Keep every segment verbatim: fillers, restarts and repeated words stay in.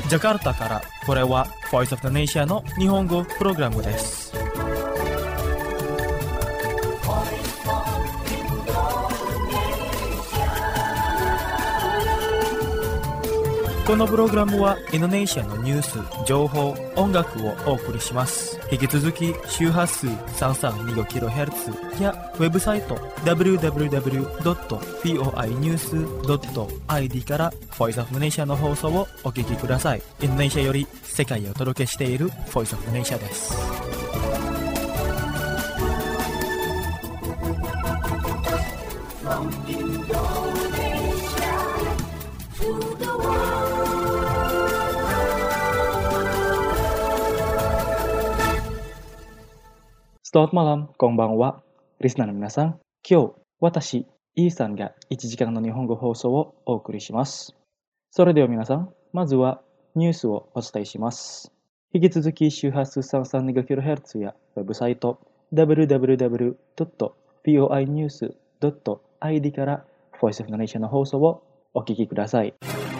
ジャカルタからこれは Voice of the Nation の日本語プログラムです。このプログラムはインドネシアのニュース、情報、音楽をお送りします。引き続き周波数 さんさんにごキロヘルツ やウェブサイト ダブリューダブリューダブリュードットフォイニュースドットアイディー から Voice of the Nation の放送をお聞きください。インドネシアより世界をお届けしている Voice of the Nation です。Selamat malam, konbanwa, listenerの皆さん。今日、私、イーさんがいちじかんの日本語放送をお送りします。それでは皆さん、まずはニュースをお伝えします。引き続き周波数 さんさんにごキロヘルツ やウェブサイト ダブリューダブリューダブリュードットフォイニュースドットアイディー から Voice of the Nation の放送をお聞きください。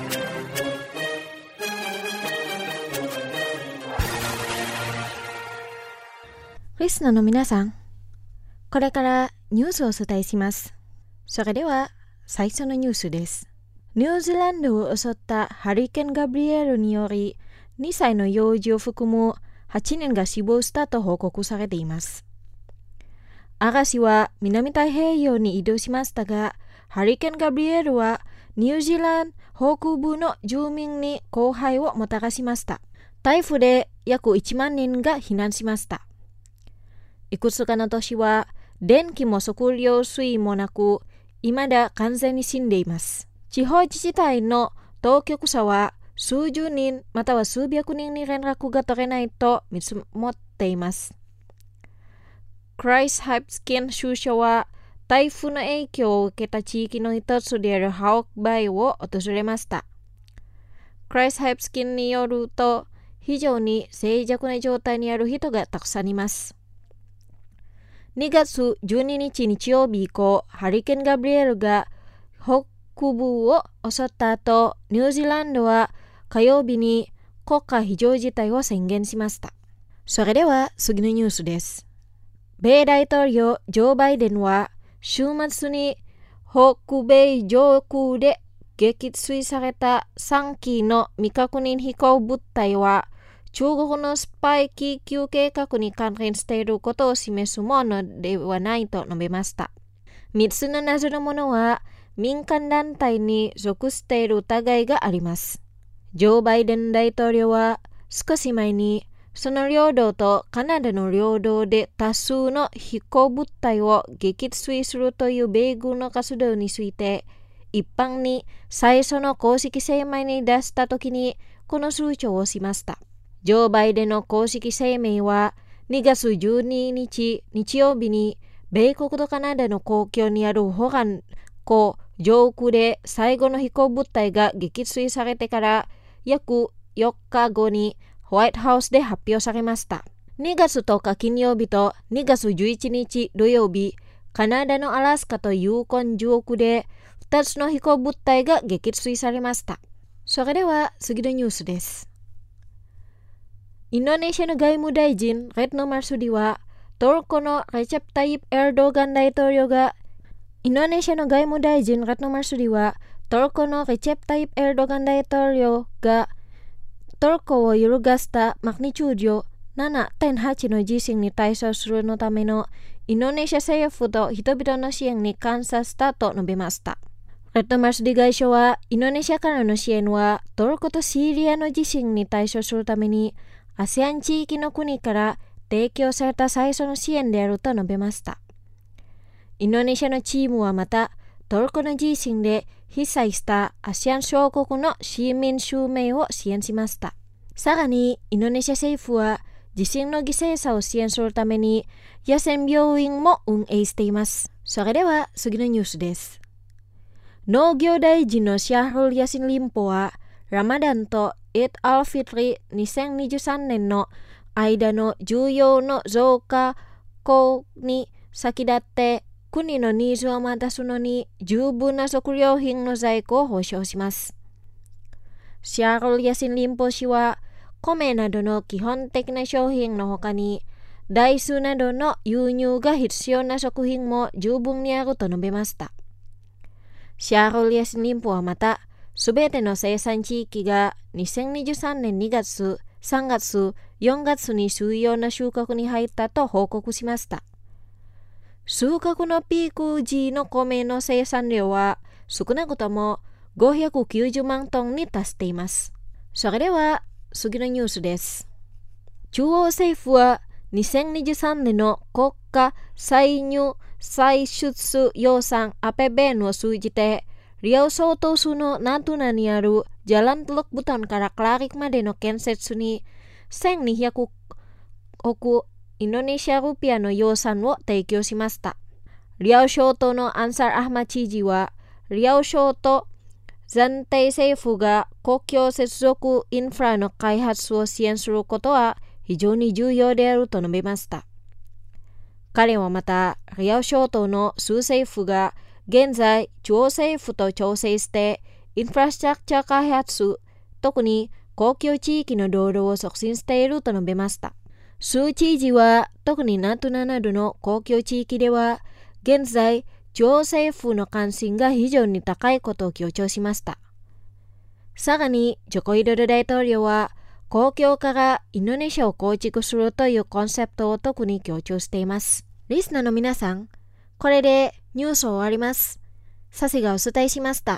リスナーの皆さん、これからニュースをお伝えします。それでは最初のニュースです。ニュージーランドを襲ったハリケーンガブリエルによりにさいの幼児を含むはちにんが死亡したと報告されています。嵐は南太平洋に移動しましたが、ハリケーンガブリエルはニュージーランド北部の住民に降灰をもたらしました。台風で約いちまんにんが避難しました。いくつかの都市は電気も食料水もなく、未だ完全に死んでいます。地方自治体の当局者は数十人または数百人に連絡が取れないと見積もっています。クライスハイプスキン州長は台風の影響を受けた地域の一つであるハオクバイを訪れました。クライスハイプスキンによると、非常に脆弱な状態にある人がたくさんいます。にがつじゅうににち日曜日以降、ハリケーンガブリエルが北部を襲った後、ニュージーランドは火曜日に国家非常事態を宣言しました。それでは次のニュースです。米大統領ジョー・バイデンは週末に北米上空で撃墜されたさんきの未確認飛行物体は中国のスパイ気球計画に関連していることを示すものではないと述べました。みっつの謎のものは民間団体に属している疑いがあります。ジョー・バイデン大統領は少し前にその領土とカナダの領土で多数の飛行物体を撃墜するという米軍の活動について一般に最初の公式声明に出したときにこの主張をしました。ジョー・バイデンの公式声明はにがつじゅうににち日曜日に米国とカナダの国境にあるホガン湖上空で最後の飛行物体が撃墜されてから約よっかごにホワイトハウスで発表されました。にがつとおか金曜日とにがつじゅういちにち土曜日、カナダのアラスカとユーコン上空でふたつの飛行物体が撃墜されました。それでは次のニュースです。インドネシアの外務大臣レッノ・マルスディはトルコのレチェプ・タイプ・エルドガン大統領がインドネシアの外務大臣レッノ・マルスディはトルコのレチェプ・タイプ・エルドガン大統領がトルコを揺るがしたマグニチュード ななてんはち の地震に対処するのためのインドネシア政府と人々の支援に感謝したと述べました。レッド・マルスディ外相はインドネシアからの支援はトルコとシリアの地震に対処するためにアセアン地域の国から提供された最初の支援であると述べました。インドネシアのチームはまたトルコの地震で被災したアセアン諸国の市民数名を支援しました。さらにインドネシア政府は地震の犠牲者を支援するために野戦病院も運営しています。それでは次のニュースです。農業大臣のシャール・ヤシン・リンポはラマダンとイッド・アルフィトリにせんにじゅうさんねんの間の需要の増加後に先立って国のニーズを満たすのに十分な食料品の在庫を保証します。 シャーロル・ヤシン・リンポ氏は、米などの基本的な商品の他に、大豆などの輸入が必要な食品も十分にあると述べました。シャーロル・ヤシン・リンポはまた、すべての生産地域がにせんにじゅうさんねんにがつ、さんがつ、よんがつに主要な収穫に入ったと報告しました。収穫のピーク時の米の生産量は少なくともごひゃくきゅうじゅうまんトンに達しています。それでは次のニュースです。中央政府はにせんにじゅうさんねんの国家歳入歳出予算 A P B N を通じて、Riau Sotosuのナトゥナにあるジャラントロクブトンからクラリクまでの建設にせんにひゃくおくインドネシアルピアの予算を提供しました。リアウ省都のアンサー・アハマ知事は、リアウ省と暫定政府が公共接続インフラの開発を支援することは非常に重要であると述べました。彼はまた、リアウ省都の州政府が現在、中央政府と調整してインフラストラクチャー開発、特に公共地域の道路を促進していると述べました。州知事は、特にナトゥナなどの公共地域では、現在、中央政府の関心が非常に高いことを強調しました。さらに、ジョコ・ウィドド大統領は、公共からインドネシアを構築するというコンセプトを特に強調しています。リスナーの皆さん、これでニュースを終わります。サシがお伝えしました。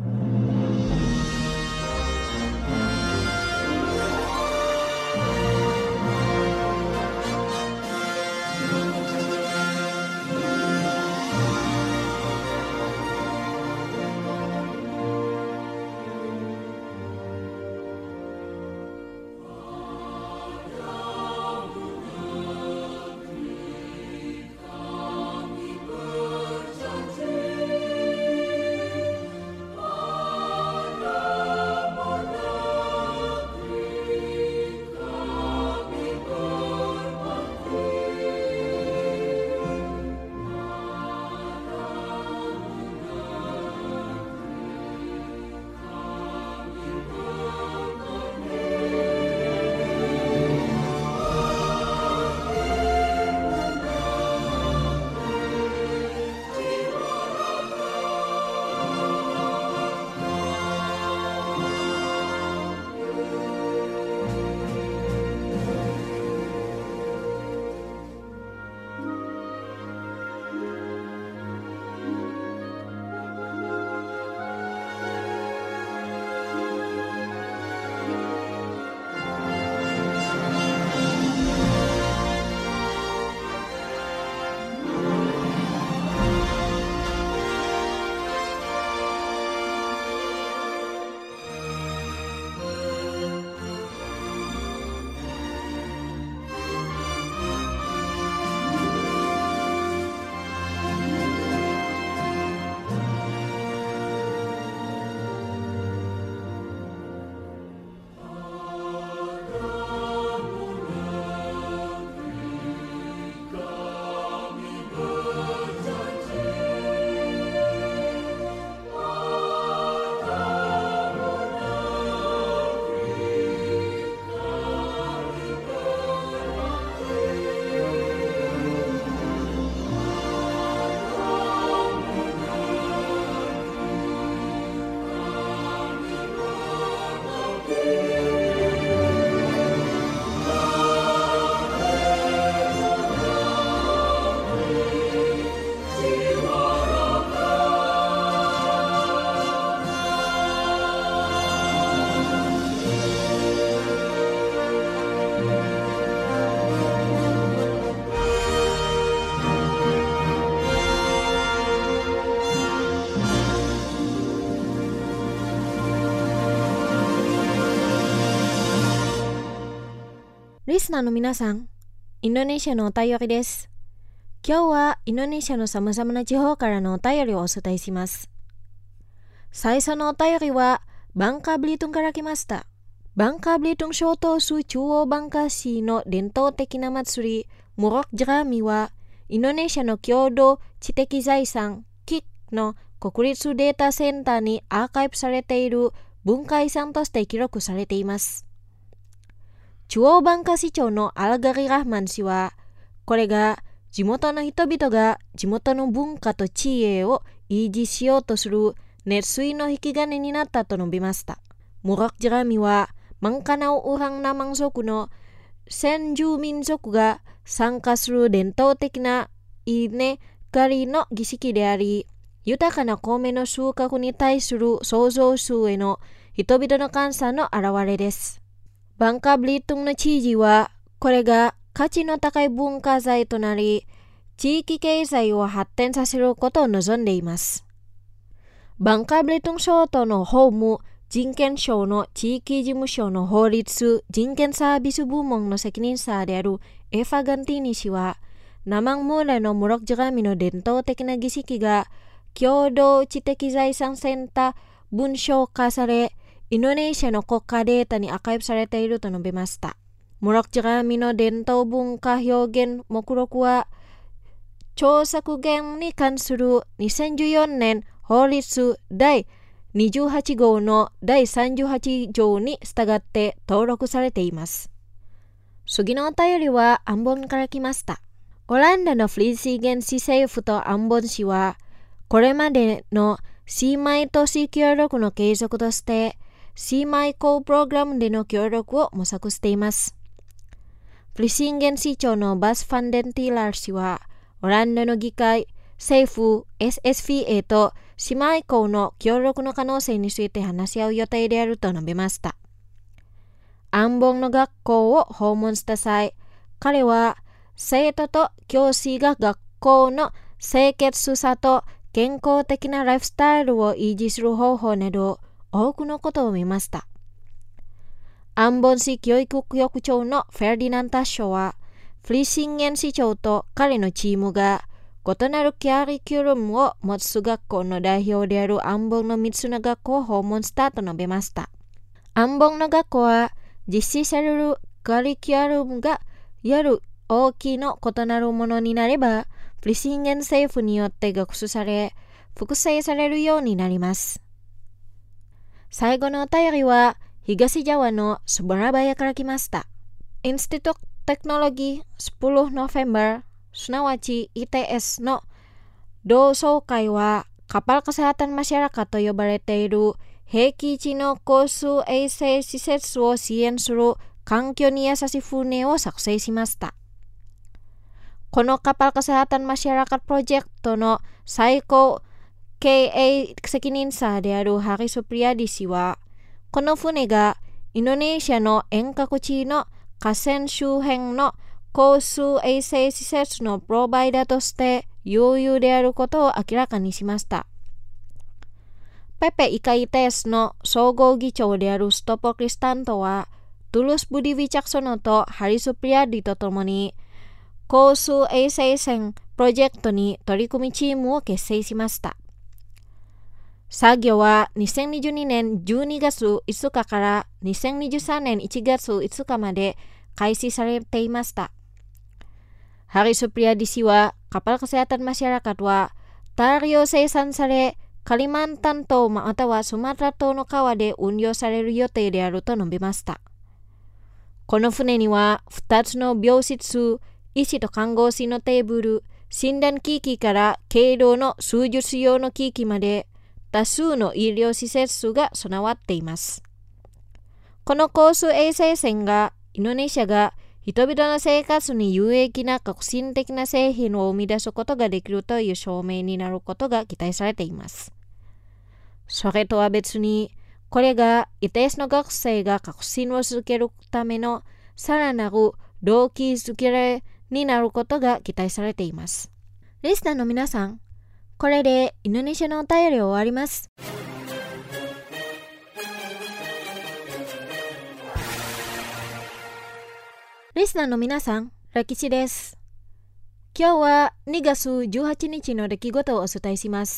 リスナーの皆さん、インドネシアのお便りです。今日はインドネシアの様々な地方からのお便りをお伝えします。最初のお便りはバンカ・ブリトンから来ました。バンカ・ブリトン小島州中央バンカ市の伝統的な祭り、ムロック・ジャラミは、インドネシアの郷土知的財産、キックの国立データセンターにアーカイブされている文化遺産として記録されています。中央バンカ市長のアルガリ・ラフマン氏は、これが地元の人々が地元の文化と地位を維持しようとする熱水の引き金になったと述べました。ムラクジラミは、マンカナオウランナマン族の先住民族が参加する伝統的な稲刈りの儀式であり、豊かな米の収穫に対する創造主への人々の感謝の表れです。バンカ・ブリトンの知事は、これが価値の高い文化財となり、地域経済を発展させることを望んでいます。バンカ・ブリトン省都の法務人権省の地域事務所の法律人権サービス部門の責任者であるエファ・ガンティーニ氏は、ナマンムーラのムロクジラミの伝統的な儀式が共同知的財産センター文章化され、インドネシアの国家データにアーカイブされていると述べました。ムロクジラミの伝統文化表現目録は、著作権に関するにせんじゅうよねん法律第にじゅうはち号の第さんじゅうはち条に従って登録されています。次のお便りはアンボンから来ました。オランダのフリーシーゲン市政府とアンボン市は、これまでの姉妹都市協力の継続として、姉妹校プログラムでの協力を模索しています。フリシンゲン市長のバス・ファンデンティーラー氏は、オランダの議会、政府、エスエスピーエー と姉妹校の協力の可能性について話し合う予定であると述べました。アンボンの学校を訪問した際、彼は生徒と教師が学校の清潔さと健康的なライフスタイルを維持する方法など多くのことを見ました。アンボン市教育局長のフェルディナンタッショは、フリシンゲン市長と彼のチームが異なるキャリキュラムを持つ学校の代表であるアンボンのみっつの学校を訪問したと述べました。アンボンの学校は実施されるカリキュラムがやる大きな異なるものになれば、フリシンゲン政府によって学習され、複製されるようになります。最後のお便りは、東ジャワのスバラバヤから来ました。Institut Teknologi じゅうノベンバー、すなわち イーティーエス の同窓会は、Kapal Kesehatan Masyarakat と呼ばれている平地地の交通衛生施設を支援する環境に優しい船を作成しました。このKapal Kesehatan Masyarakat プロジェクトの最高経営責任者であるハリス・プリアディ氏は、この船がインドネシアの遠隔地の河川周辺の交通衛生施設のプロバイダーとして有有であることを明らかにしました。ペペ・イカイテスの総合議長であるストポ・クリスタントは、トゥルス・ブディ・ビチャクソノとハリス・プリアディとともに、交通衛生線プロジェクトに取り組みチームを結成しました。作業はにせんにじゅうにねんじゅうにがついつかからにせんにじゅうさんねんいちがついつかまで開始されていました。ハリス・プリアディ氏は、Kapal Kesehatan Masyarakatは、大量生産され、カリマンタン島またはスマトラ島の川で運用される予定であると述べました。この船には、ふたつの病室、医師と看護師のテーブル、診断機器から経路の数術用の機器まで、多数の医療施設が備わっています。この交通衛生線が、インドネシアが人々の生活に有益な革新的な製品を生み出すことができるという証明になることが期待されています。それとは別に、これがイーティーエスの学生が革新を続けるためのさらなる動機づけになることが期待されています。リスナーの皆さん、これでインドネシアのお便りを終わります。リスナーの皆さん、ラキシです。今日はにがつじゅうはちにちの出来事をお伝えします。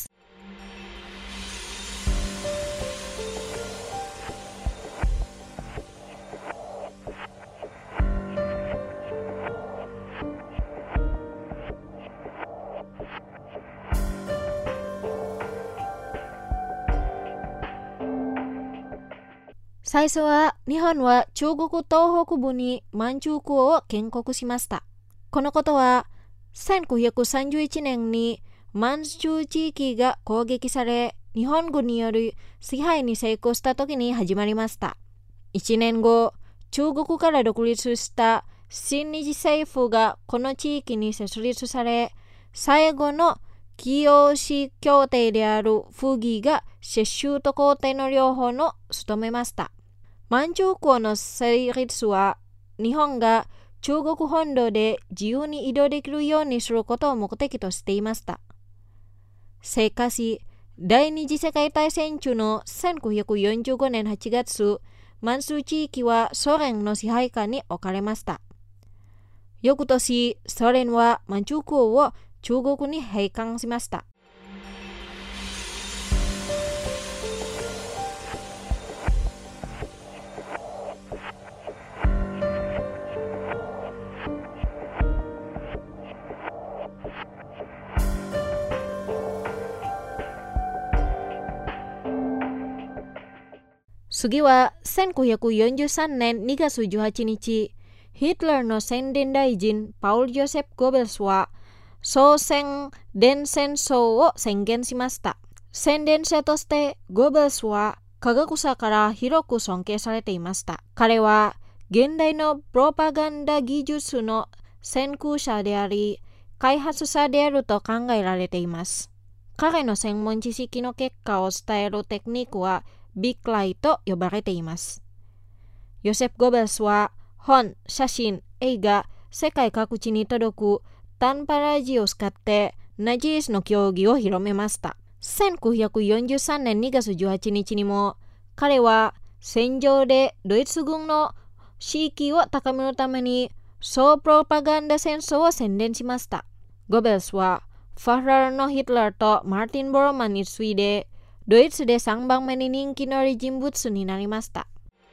最初は日本は中国東北部に満州国を建国しました。このことはせんきゅうひゃくさんじゅういちねんに満州地域が攻撃され、日本軍による支配に成功した時に始まりました。いちねんご、中国から独立した新日政府がこの地域に設立され、最後の清協定である溥儀が接収と皇帝の両方の務めました。満州国の成立は日本が中国本土で自由に移動できるようにすることを目的としていました。しかし、第二次世界大戦中のせんきゅうひゃくよんじゅうごねんはちがつ、満州地域はソ連の支配下に置かれました。翌年、ソ連は満州国を中国に返還しました。次はせんきゅうひゃくよんじゅうさんねんにがつじゅうはちにち、ヒトラーの宣伝大臣パウル・ジョセフ・ゴベルスは総宣伝戦争を宣言しました。宣伝者としてゴベルスは科学者から広く尊敬されていました。彼は現代のプロパガンダ技術の先駆者であり、開発者であると考えられています。彼の専門知識の結果を伝えるテクニックはビッグライと呼ばれています。ヨセフ・ゴベルスは本、写真、映画、世界各地に届く短波ラジオを使ってナチスの教義を広めました。せんきゅうひゃくよんじゅうさんねんにがつじゅうはちにちにも彼は戦場でドイツ軍の士気を高めるために総プロパガンダ戦争を宣伝しました。ゴベルスはファッラーのヒトラーとマーティン・ボロマンに次いでドイツでさんばんめに人気のある人物になりました。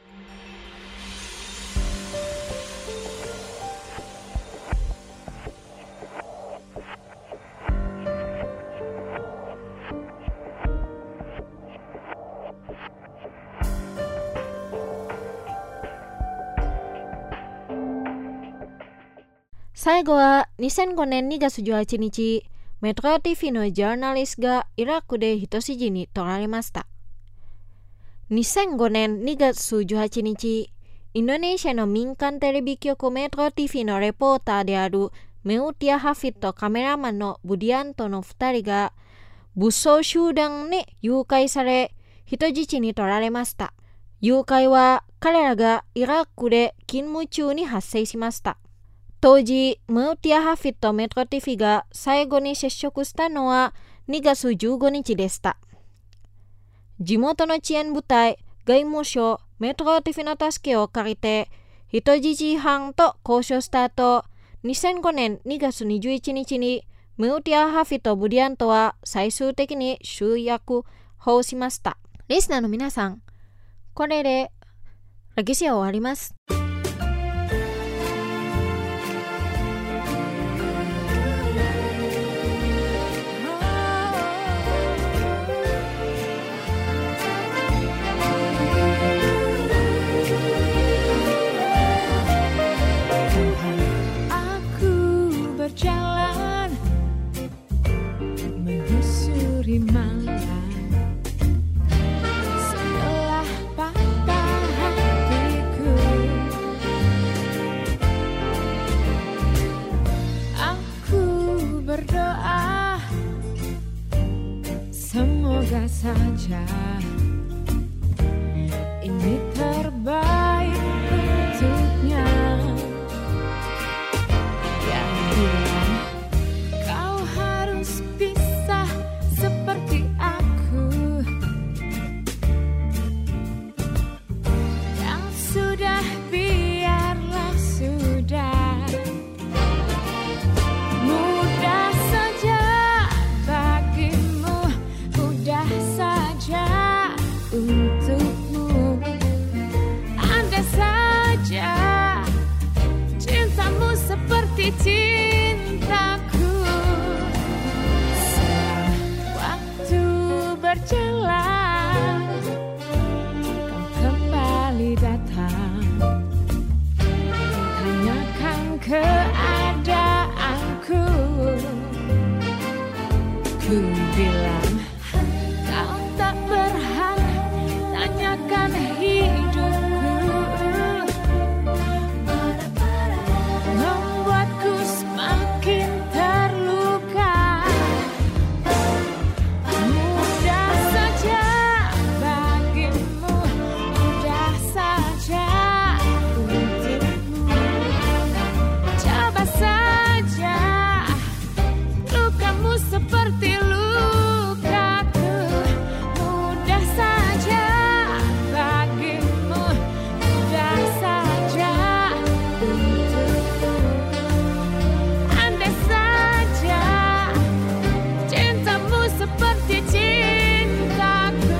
最後はにせんごねんにがつじゅうはちにち、メトロ ティーブイ のジャーナリストがイラクで人質に取られました。にせんごねんにがつじゅうはちにち、インドネシアの民間テレビ局メトロ ティーブイ のレポーターであるメウティア・ハフィットとカメラマンのブディアントのふたりが武装集団に誘拐され人質に取られました。誘拐は彼らがイラクで勤務中に発生しました。当時、メウティア・ハフィットとメトロ ティーブイ が最後に接触したのはにがつじゅうごにちでした。地元の治安部隊、外務省、メトロ ティーブイ の助けを借りて人質犯と交渉した後、にせんごねんにがつにじゅういちにちにメウティア・ハフィットとブリアントは最終的に集約法しました。リスナーの皆さん、これで歴史は終わります。 Semoga saja ini terbaik untuknya. Yang bilang kau harus pisah seperti aku. Yang sudah biarlah sudah. Mudah saja bagimu, mudah saja untukmu. Ku bilang kau tak berhak tanyakan hidupku, membuatku semakin terluka. Mudah saja bagimu, mudah saja untukmu. Coba saja, lukamu seperti lukaku. Mudah saja bagimu, mudah saja untukku. Andai saja cintamu seperti cintaku.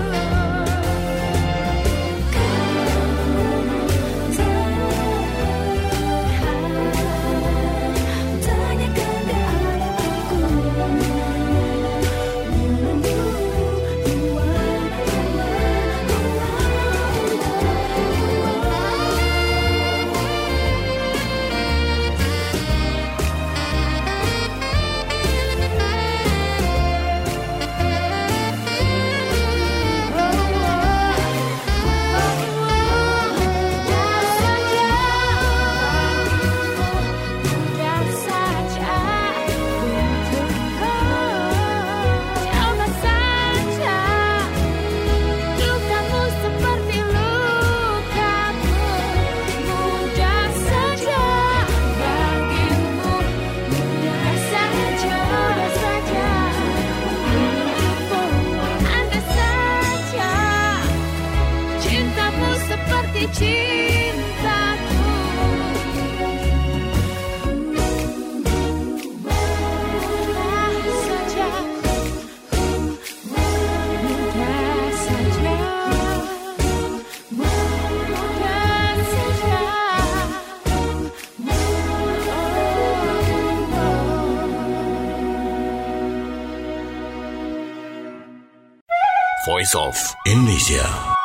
Mudah saja untukku. Coba saja, lukamu seperti lukaku. Mudah saja bagimu, mudah saja, mudah saja untukku. Andai saja cintamu seperti cintaku. Mudah saja, mudah saja, mudah saja. Voice of Indonesia.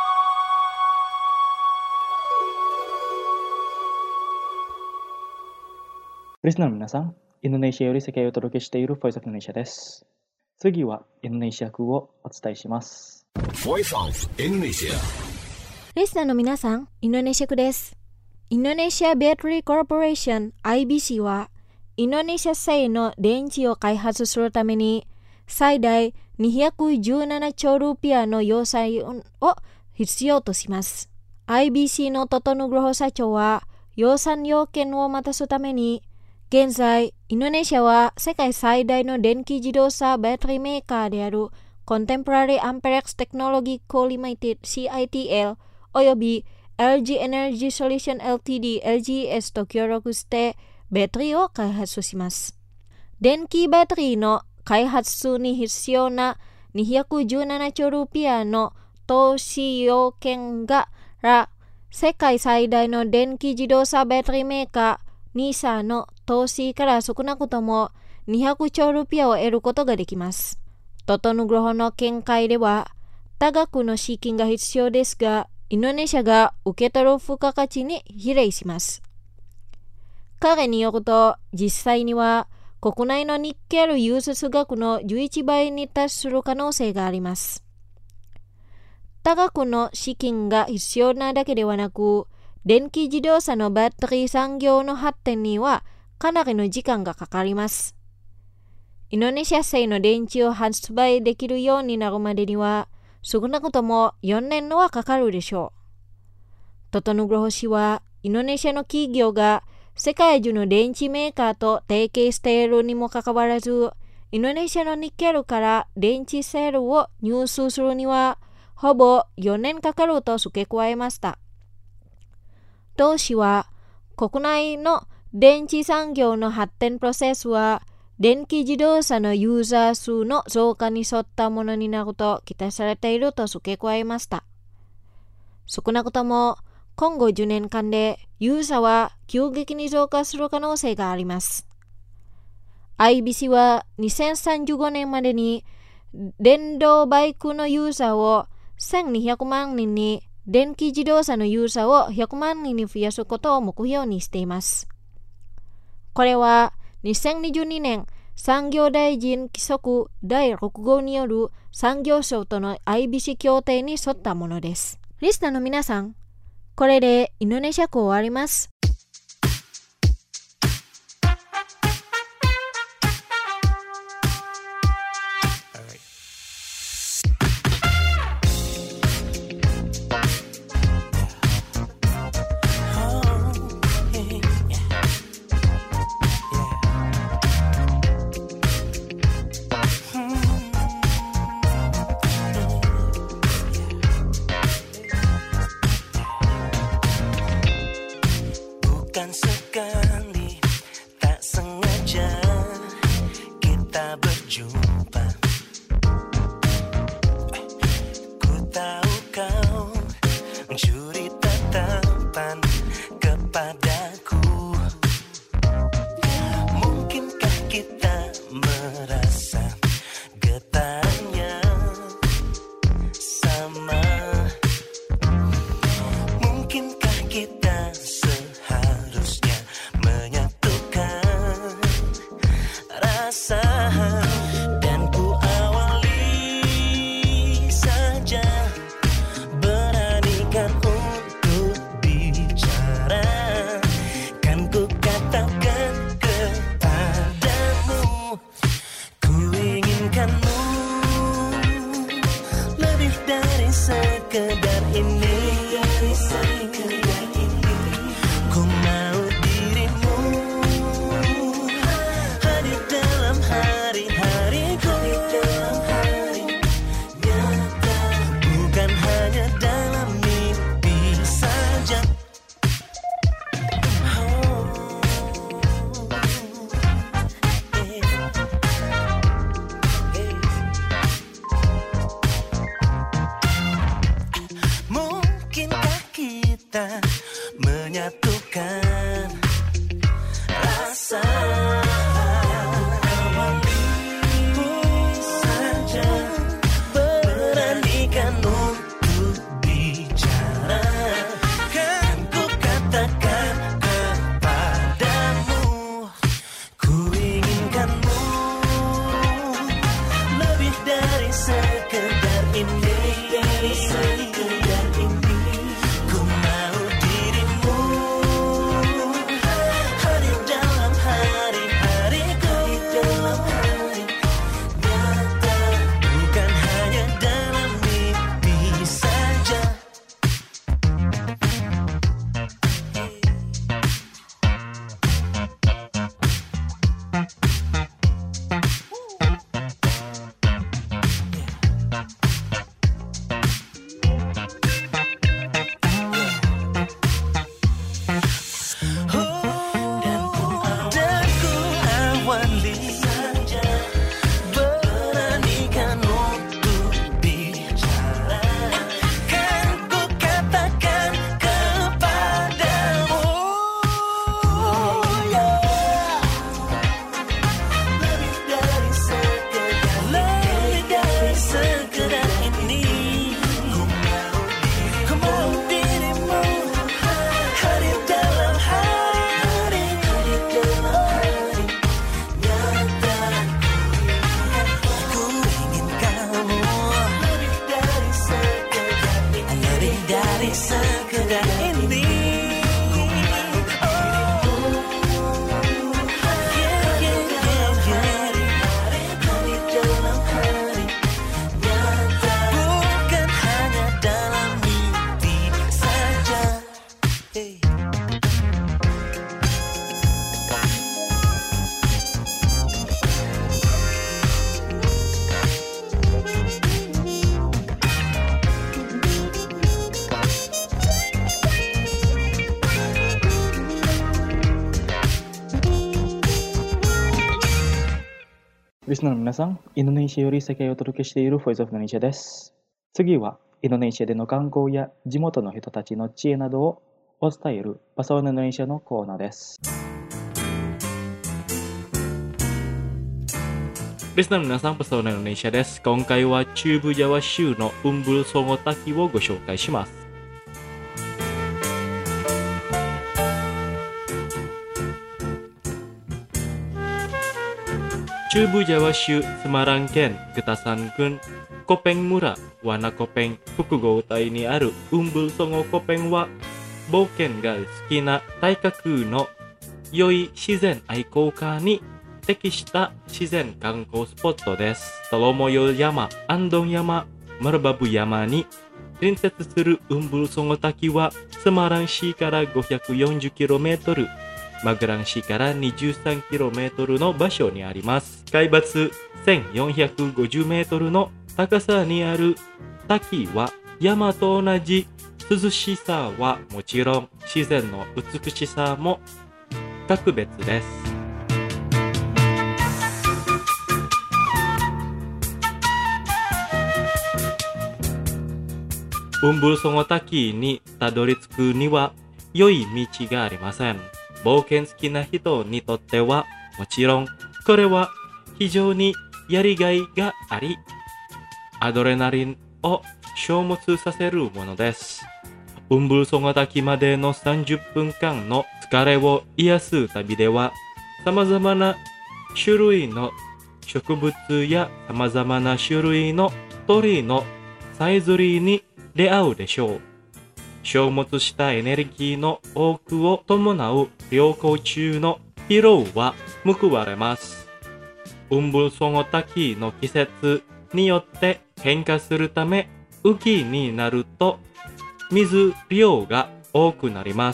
Listenerの皆さん、インドネシアより世界をお届けしている Voice of Indonesia です。次はインドネシア風をお伝えします。 Voice of Indonesia. リスナーの皆さん、インドネシア語です。インドネシアベトリーコーポレーション アイビーシー は、インドネシア製の電池を開発するために、最大にひゃくじゅうななちょうルピアの予算を必要とします。アイビーシー のトトヌグロホ社長は、予算要件を満たすために、現在、インドネシアは世界最大の電気自動車バッテリーメーカーである Contemporary Amperex Technology Co. Limited シーアイティーエル および エルジー Energy Solution エルティーディー エルジーエス と協力してバッテリーを開発します。電気バッテリーの開発数に必要なにひゃくじゅうななちょうルピアの投資要件がら世界最大の電気自動車バッテリーメーカーニーサーの投資から少なくともにひゃくちょうルピアを得ることができます。トトヌグロホの見解では、多額の資金が必要ですが、インドネシアが受け取る付加価値に比例します。彼によると、実際には国内のニッケル輸出額のじゅういちばいに達する可能性があります。多額の資金が必要なだけではなく、電気自動車のバッテリー産業の発展にはかなりの時間がかかります。インドネシア製の電池を発売できるようになるまでには少なくともよねんのはかかるでしょう。トトヌグロホ氏はインドネシアの企業が世界中の電池メーカーと提携しているにもかかわらず、インドネシアのニッケルから電池セールを入手するにはほぼよねんかかると付け加えました。同氏は国内の電池産業の発展プロセスは電気自動車のユーザー数の増加に沿ったものになると期待されていると付け加えました。少なくとも今後じゅうねんかんでユーザーは急激に増加する可能性があります。アイビーシー はにせんさんじゅうごねんまでに電動バイクのユーザーをせんにひゃくまんにんに電気自動車のユーザーをひゃくまんにんに増やすことを目標にしています。これはにせんにじゅうにねん産業大臣規則だいろく号による産業省との相菱協定に沿ったものです。リスナーの皆さん、これでインドネシア語終わります。 Bukan sekali tak sengaja kita berjumpa. Ku tahu kau mencuri tatapan kepadaku. Mungkinkah kita merasa getarannya sama? Mungkinkah kita seharusnya menyatukan rasa? Dan ku awali saja, beranikan untuk bicara. Kan ku katakan kepadamu, ku inginkanmu lebih dari sekedar ini. Ku mau dirimu hadir dalam hari-hariku, nyata, bukan hanya dalam mimpi saja. Oh, eh, eh. Mungkinkah kita menyatukan rasa? Saja beranikan untuk bicara. Kan ku katakan kepadamu, ku inginkanmu lebih dari sekedar ini. Sekedar ini, ku mau dirimu hadir dalam hari-hariku, nyata, bukan hanya dalam mimpi saja. Dan ku awali saja, beranikan untuk bicara. Kan ku katakan kepadamu, lebih dari sekedar, lebih dari sekedar ini. Ku mau dirimu hadir dalam hari-hari, nyata, ku ingin kamu lebih dari sekedar ini, lebih dari sekedar ini. Yeah, yeah, yeah, yeah. Hadir dalam hari, nyata, bukan hanya dalam mimpi saja. Hey. リスナーの皆さん、インドネシアより世界をお届けしているボイスオブインドネシアです。次は、インドネシアでの観光や地元の人たちの知恵などをお伝えるパソワナインドネシアのコーナーです。リスナーの皆さん、パソワナインドネシアです。今回は中部ジャワ州のウンブルソンゴ滝をご紹介します。 Cubu Jawa-shu Semarang-ken Getasan-kun Kopeng Mura Wana Kopeng Fukugo-tai ni aru Umbul Songo Kopeng wa Boken ga suki na taikaku no yoi shizen aikou ka ni tekishita shizen kankou spot desu. Tolomoyo Yama, Andong Yama, Marbabu Yama ni隣接するウンブルソンゴ滝はセマラン市からごひゃくよんじゅっキロメートル、マグラン市からにじゅうさんキロメートルの場所にあります。海抜せんよんひゃくごじゅうメートルの高さにある滝は山と同じ涼しさはもちろん自然の美しさも格別です。ウンブルソンゴ滝にたどり着くには良い道がありません。冒険好きな人にとってはもちろんこれは非常にやりがいがあり、アドレナリンを消耗させるものです。ウンブルソンゴ滝までのさんじゅっぷんかんの疲れを癒す旅では様々な種類の植物や様々な種類の鳥のさえずりに出会うでしょう。消耗したエネルギーの多くを伴う旅行中の疲労は報われます。ウンブルソンゴ滝の季節によって変化するため、雨季になると水量が多くなります。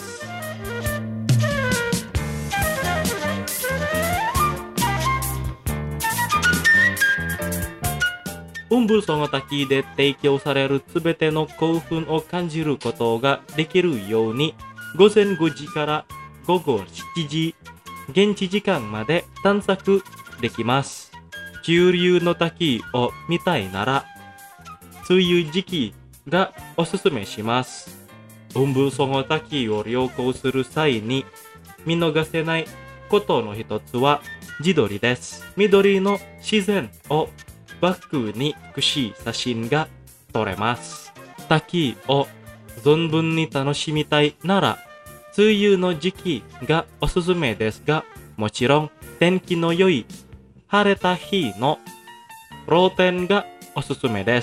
ウンブルソンゴ滝で提供されるすべての興奮を感じることができるように、ごぜんごじからごごしちじ、現地時間まで探索できます。急流の滝を見たいなら、梅雨時期がおすすめします。ウンブルソンゴ滝を旅行する際に見逃せないことの一つは自撮りです。緑の自然をバックに美しい写真が撮れます。滝を存分に楽しみたいなら、梅雨の時期がおすすめですが、もちろん天気の良い晴れた日の露天がおすすめです。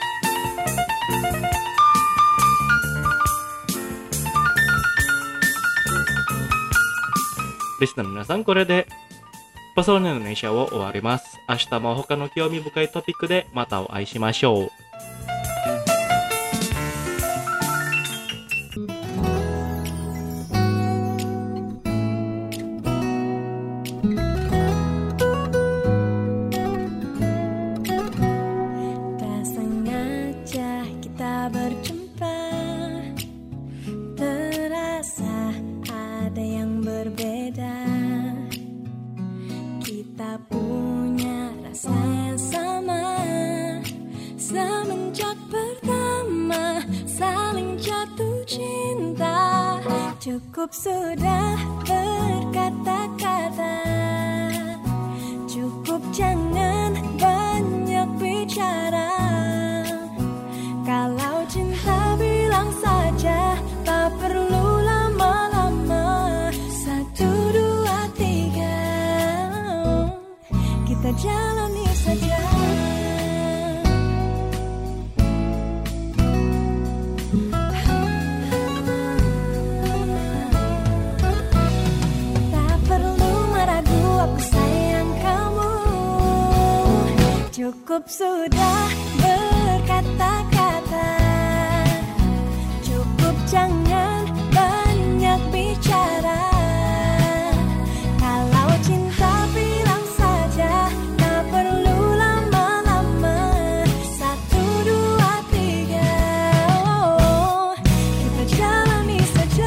リスナーの皆さん、これでパソコンインドネシアを終わります。明日も他の興味深いトピックでまたお会いしましょう。 Cukup sudah berkata-kata, cukup jangan banyak bicara. Kalau cinta bilang saja, tak perlu lama-lama. Satu, dua, tiga, kita jalani saja. Cukup sudah berkata-kata, cukup jangan banyak bicara. Kalau cinta bilang saja, tak perlu lama-lama. Satu, dua, tiga, oh, kita jalani saja.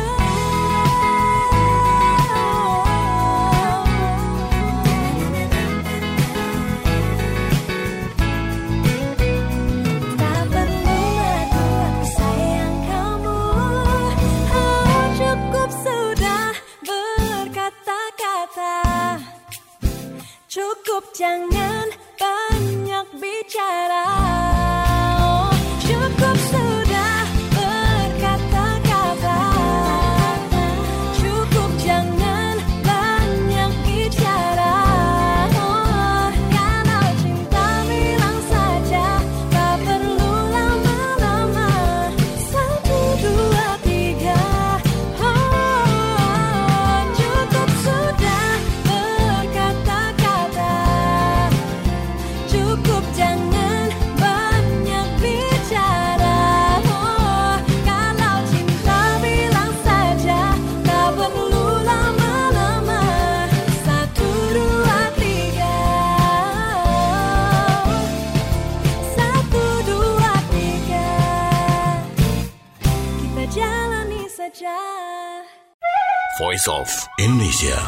Cukup jangan banyak bicara. Oh, cukup sudah berkata-kata, cukup jangan banyak bicara. Oh, Voice of Indonesia.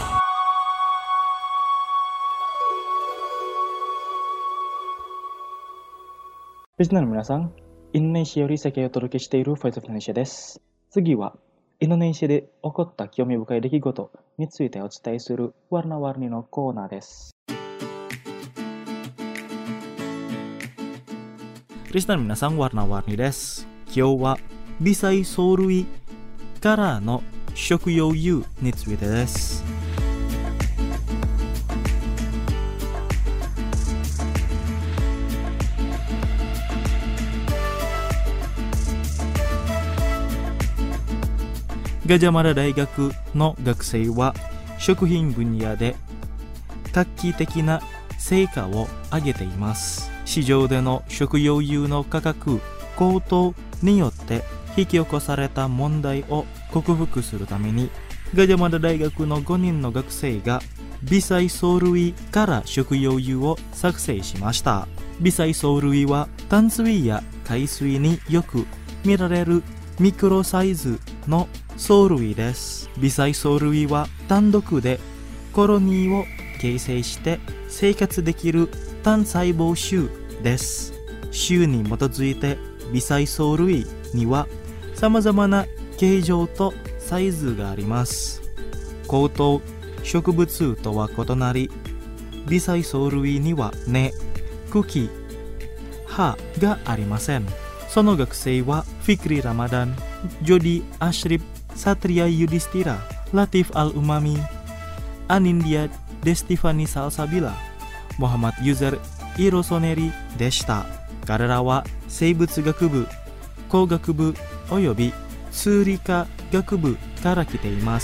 Listenerの皆さん、インドネシアより世界をお届けしている Voice of Indonesia です。次は、インドネシアで起こった興味深い出来事についてお伝えするワルナワルニのコーナーです。 リスナーの皆さん、ワルナワルニです。今日は微細藻類からの食用油についてです。ガジャマラ大学の学生は食品分野で画期的な成果を上げています。市場での食用油の価格高騰によって引き起こされた問題を克服するために、ガジャマラ大学のごにんの学生が微細藻類から食用油を作成しました。微細藻類は淡水や海水によく見られるミクロサイズの藻類です。微細藻類は単独でコロニーを形成して生活できる単細胞種です。種に基づいて微細藻類には様々な形状とサイズがあります。高等植物とは異なり、微細藻類には根、茎、葉がありません。その学生はフィクリ・ラマダン、ジョディ・アシュリプ、サトリア・ユディスティラ、ラティフ・アル・ウマミ、アニンディア・デスティファニ・サルサビラ、モハマド・ユゼル・イロソネリでした。彼らは生物学部、工学部および数理科学部から来ています。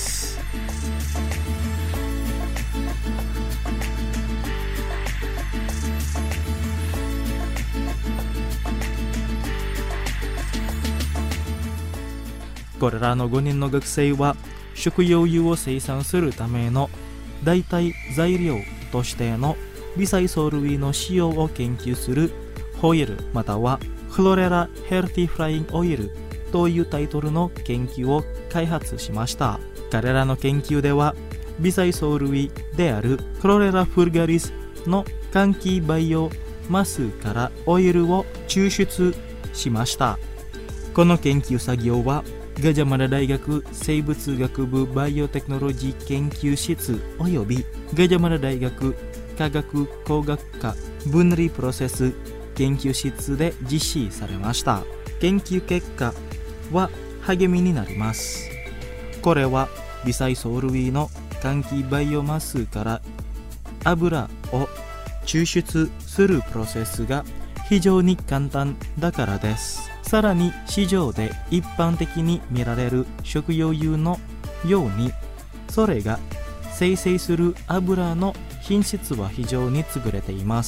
これらのごにんの学生は食用油を生産するための代替材料としての微細藻類の使用を研究するホイルまたはクロレラヘルティフラインオイルというタイトルの研究を開発しました。彼らの研究では微細藻類であるクロレラフルガリスの換気バイオマスからオイルを抽出しました。この研究作業はガジャマラ大学生物学部バイオテクノロジー研究室およびガジャマラ大学化学工学科分離プロセス研究室で実施されました。研究結果は励みになります。これは微細藻類の換気バイオマスから油を抽出するプロセスが非常に簡単だからです。さらに市場で一般的に見られる食用油のように、それが生成する油の品質は非常に優れています。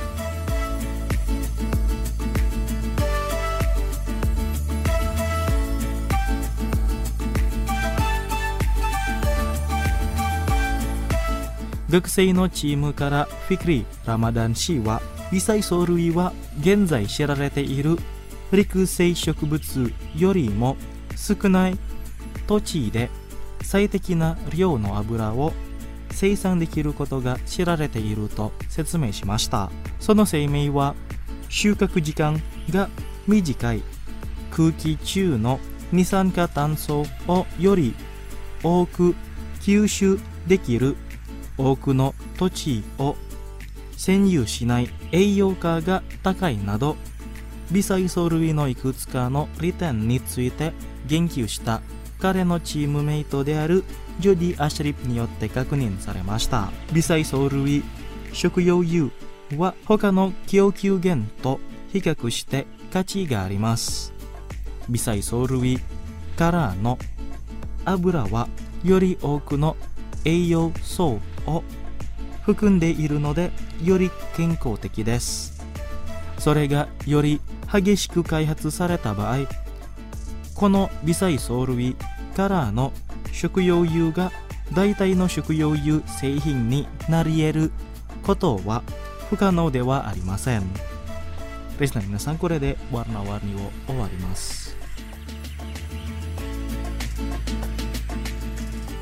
学生のチームからフィクリ・ラマダン氏は、微細藻類は現在知られている陸生植物よりも少ない土地で最適な量の油を生産できることが知られていると説明しました。その声明は収穫時間が短い空気中の二酸化炭素をより多く吸収できる多くの土地を占有しない栄養価が高いなど、微細藻類のいくつかの利点について言及した彼のチームメイトであるジョディ・アシュリプによって確認されました。微細藻類食用油は他の供給源と比較して価値があります。微細藻類からの油はより多くの栄養素を含んでいるのでより健康的です。それがより激しく開発された場合、この微細藻類からの食用油が代替の食用油製品になり得ることは不可能ではありません。リスナーの皆さん、これでワルナワルニを終わります。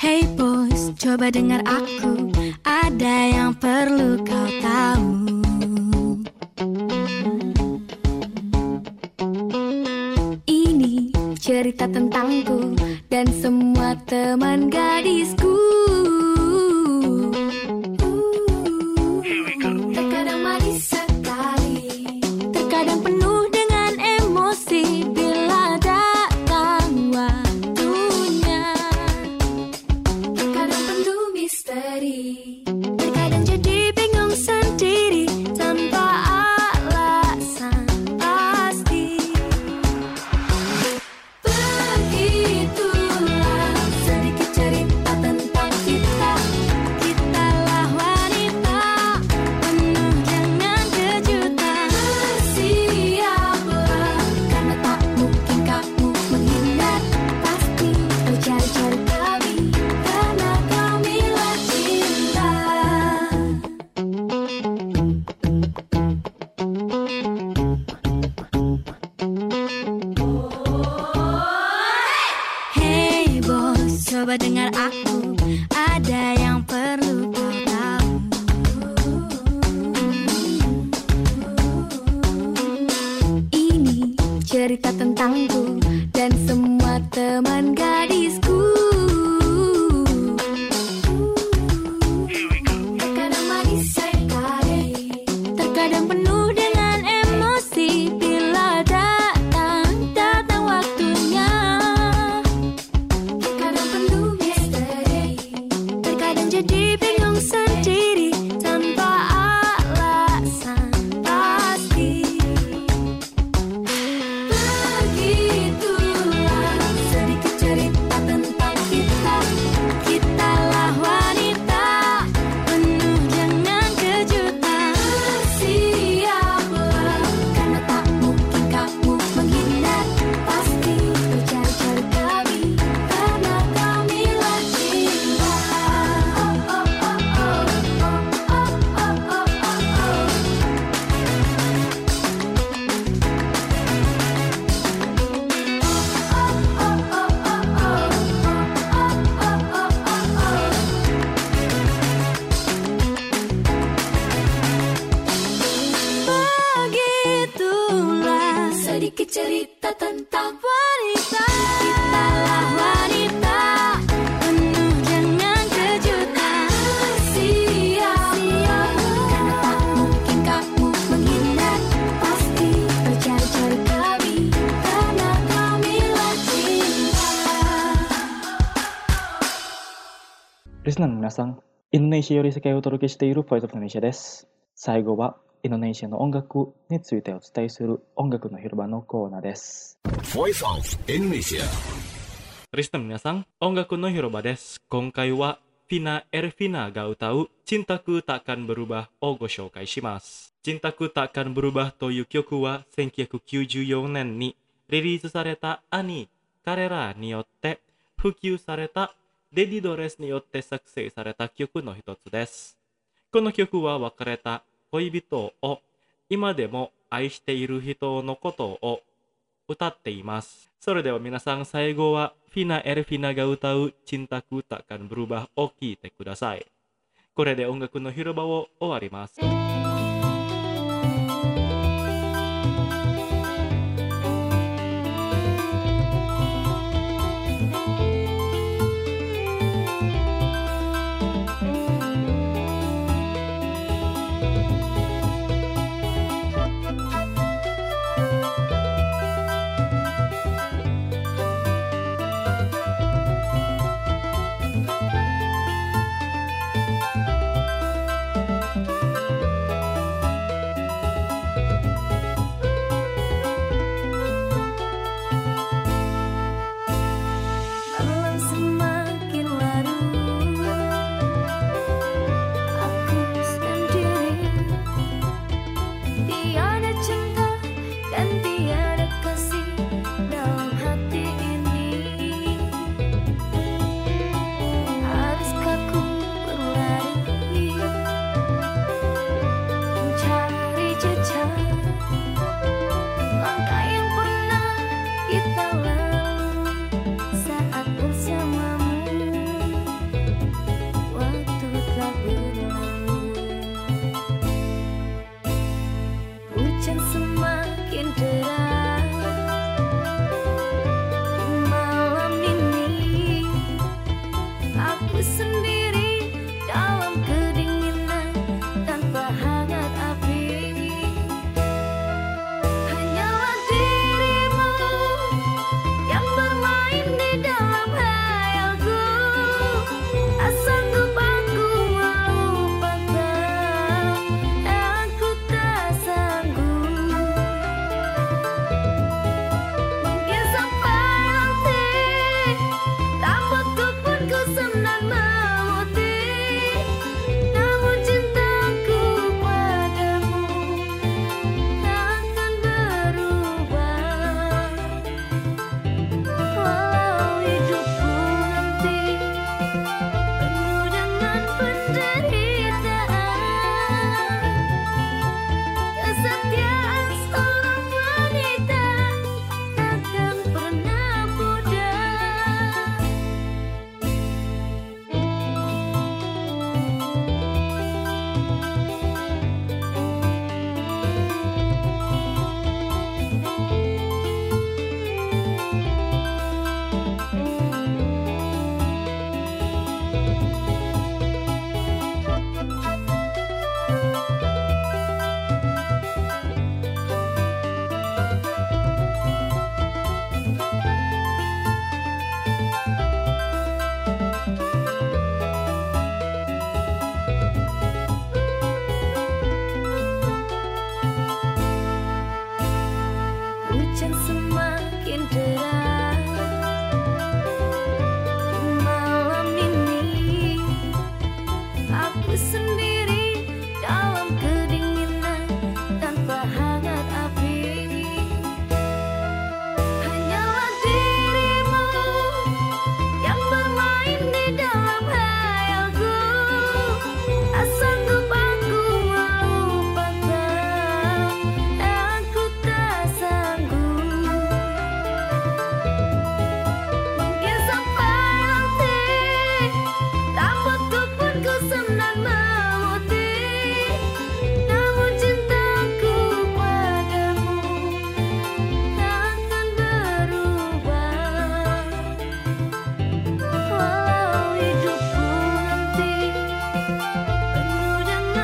Hey boys, coba dengar aku, ada yang perlu kau tahu. Ini cerita tentangku dan semua teman gadisku. Terkadang manis sekali, terkadang penuh dengan emosi bila datang waktunya. Terkadang penuh misteri, terkadang jadi bingung sendiri tanpa alasan pasti. Begitulah sedikit cerita tentang kita. Kitalah wanita penuh dengan kejutan. Bersiaplah, karena tak mungkin kamu menghindar. Pasti kau cari-cari kami, karena kamilah cinta. Hey bos, coba dengar aku, ada yang perlu kau tahu. Ini cerita tentangku dan semua teman gadisku. Terkadang manis sekali, terkadang penuh dengan emosi bila datang, datang waktunya. Terkadang penuh misteri, terkadang jadi bingung sendiri tanpa alasan pasti. Begitulah sedikit cerita tentang kita. Kitalah wanita penuh dengan kejutan. Bersiaplah, karena tak mungkin kamu menghindar. Pasti kau cari-cari kami, karena kamilah cinta. Oh, oh, oh, oh, oh, oh, oh, oh, oh. Begitulah sedikit cerita tentang wanita. Kitalah wanita penuh dengan kejutan. Bersiap, karena tak mungkin kamu menghindar. Pasti kau cari-cari kami, karena kamilah cinta. Listenerの皆さん、インドネシアより世界をお届けしているボイスオブインドネシアです。最後はインドネシアの音楽についてお伝えする音楽の広場のコーナーです。 Voice of Indonesia. リスナーの皆さん、音楽の広場です。今回はVina Ervinaが歌うCintaku Takkan Berubahをご紹介します。Cintaku Takkan Berubah という曲はせんきゅうひゃくきゅうじゅうよねんにリリースされた兄、彼らによって普及されたデディドレスによって作成された曲の一つです。この曲は別れた恋人を今でも愛している人のことを歌っています。それでは皆さん、最後はVina Ervinaが歌うCintaku Takkan Berubahを聴いてください。これで音楽の広場を終わります。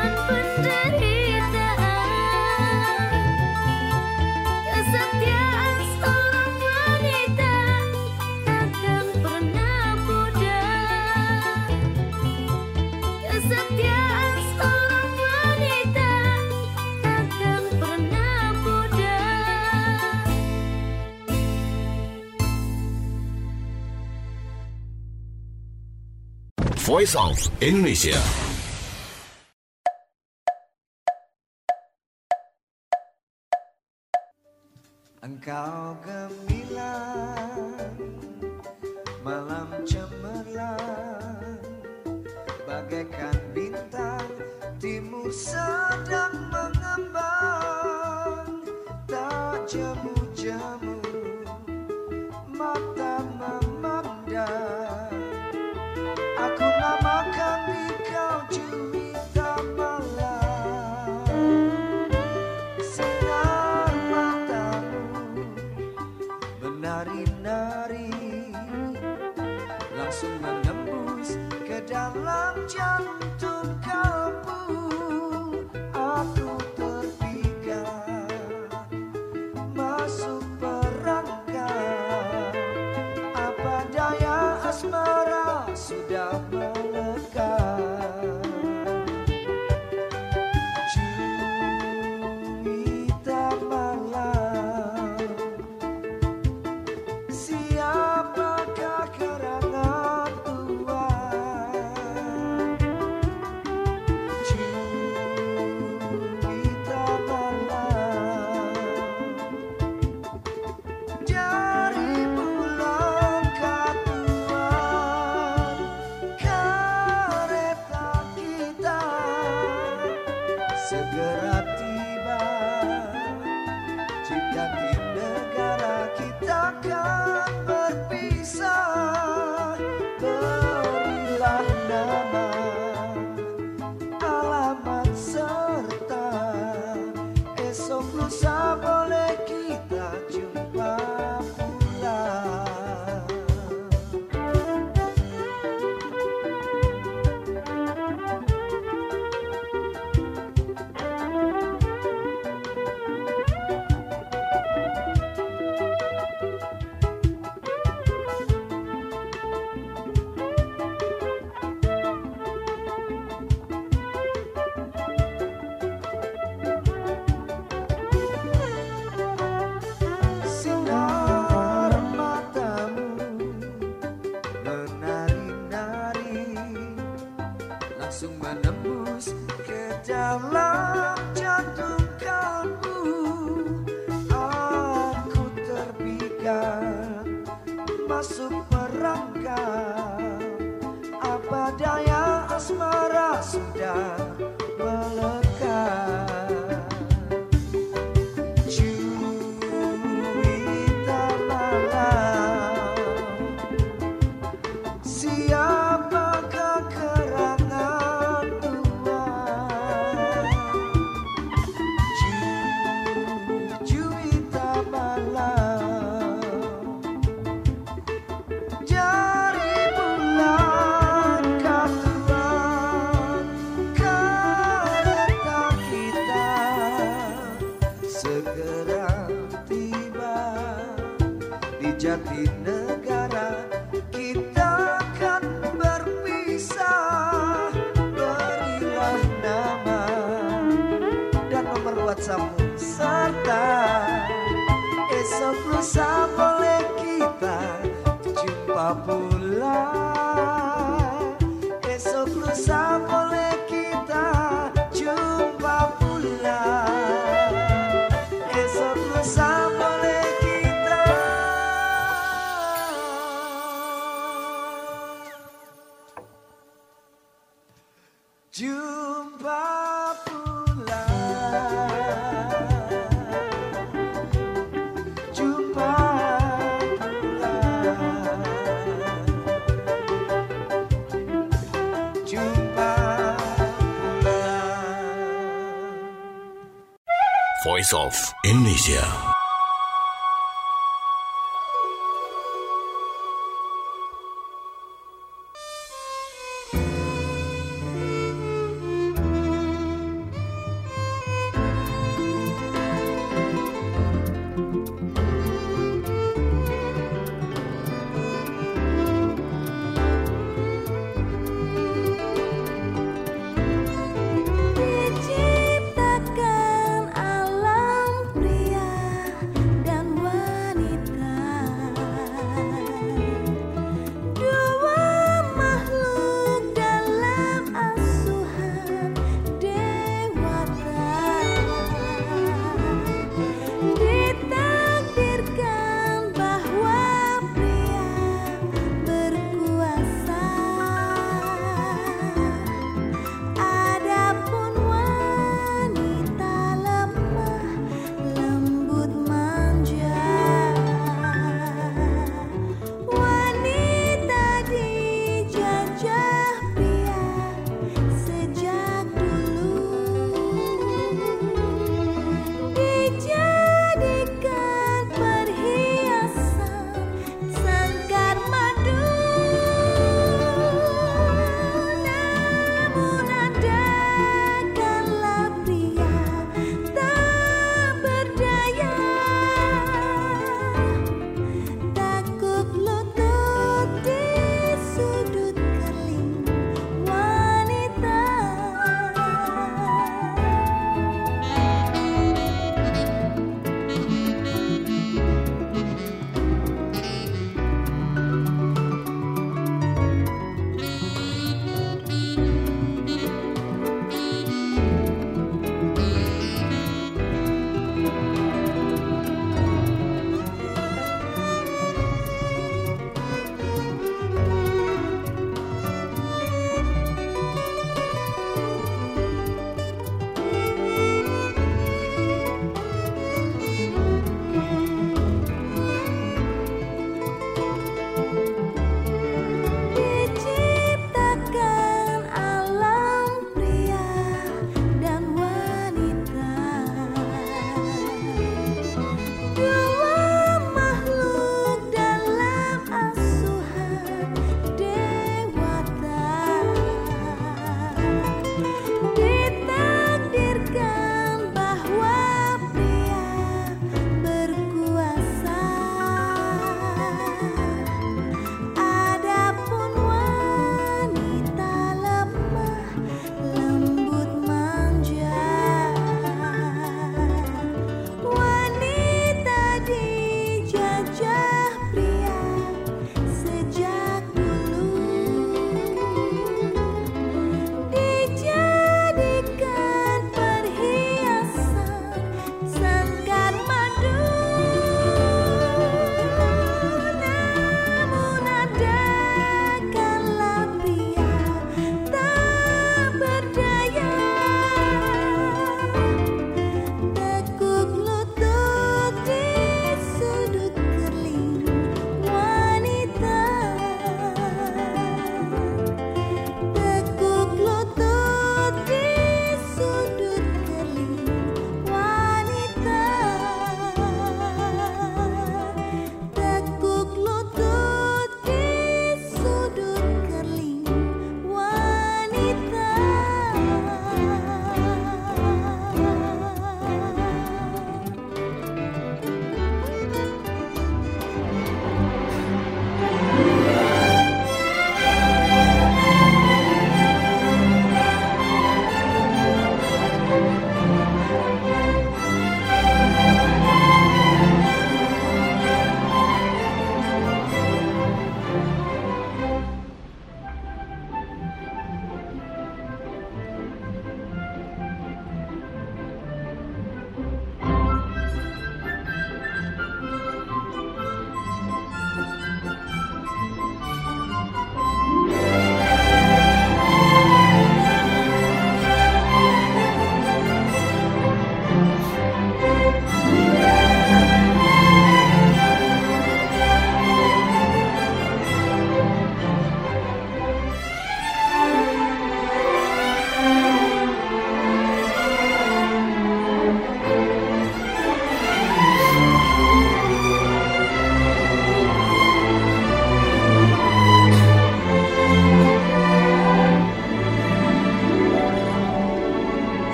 dan penderitaan. Kesetiaan seorang wanita takkan pernah pudar. Kesetiaan seorang wanita takkan pernah pudar. Voice of Indonesia. Engkau gemilang, malam cemerlang, bagaikan bintang timur sedang mengembang. Tak jemu-jemu mata memandang, aku namakan engkau Juwita Malam. Sinar matamu menari-nari, langsung menembus ke dalam jantung kalbu. Aku terpikat masuk perangkap, apa daya asmara sudah melekat. Juwita Malam, siapakah gerangan Tuhan? Juwita Malam, dari bulan katuan kereta kita segera tiba. Jika di negara kita akan berpisah, berilah nama, alamat serta esok lusa boleh kita jumpa pula. Sinar matamu menari-nari, langsung menembus ke dalam jantung kalbu. Aku terpikat masuk perangkap, apa daya asmara sudah melekat. Juwita Malam, siapakah gerangan Tuhan? Ju- Juwita Malam, dari bulan katuan kereta kita segera tiba. Di Jatinegara kita akan berpisah, berilah nama dan nomor WhatsAppmu serta esok lusa boleh kita jumpa pula. Esok lusa boleh kita jumpa pula. Esok lusa boleh kita jumpa pula. Jumpa pula. Jumpa pula. Voice of Indonesia.